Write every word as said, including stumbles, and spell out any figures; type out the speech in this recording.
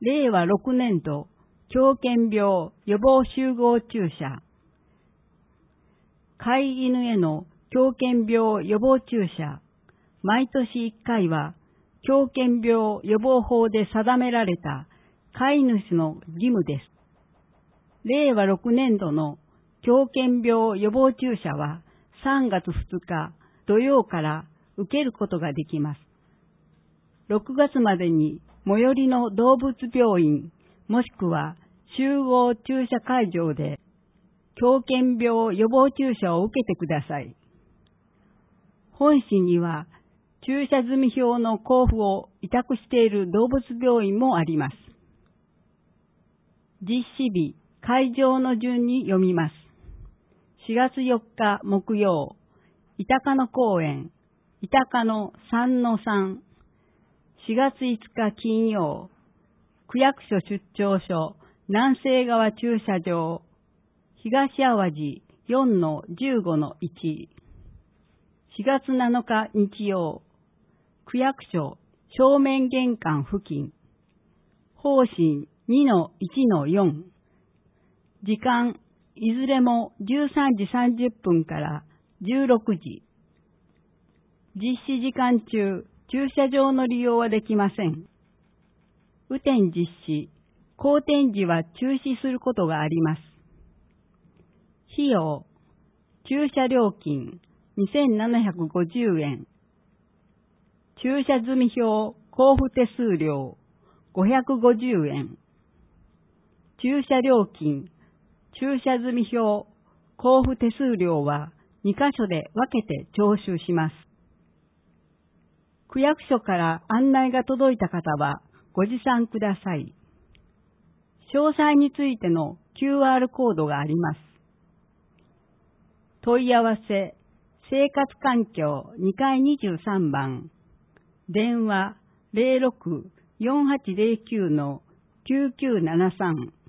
れいわろくねんど狂犬病予防集合注射。飼い犬への狂犬病予防注射。毎年いっかいは狂犬病予防法で定められた飼い主の義務です。れいわろくねんどの狂犬病予防注射はさんがつふつか土曜から受けることができます。ろくがつまでに最寄りの動物病院もしくは集合注射会場で狂犬病予防注射を受けてください。本市には注射済票の交付を委託している動物病院もあります。実施日、会場の順に読みます。しがつよっか木曜、板鹿野公園、板鹿野 さんのさん。しがついつか金曜、区役所出張所、南西川駐車場、東淡路 よんのじゅうごのいち。しがつなのか日曜、区役所正面玄関付近、方針 にのいちのよん。時間、いずれもじゅうさんじさんじゅっぷんからじゅうろくじ。実施時間中、駐車場の利用はできません。雨天実施、好天時は中止することがあります。費用、駐車料金にせんななひゃくごじゅうえん。駐車済票交付手数料ごひゃくごじゅうえん。駐車料金、駐車済票交付手数料はにかしょで分けて徴収します。区役所から案内が届いた方はご持参ください。詳細についての キューアール コードがあります。問い合わせ、生活環境にかいにじゅうさんばん、電話 ゼロろく よんはちゼロきゅう のきゅうきゅうななさん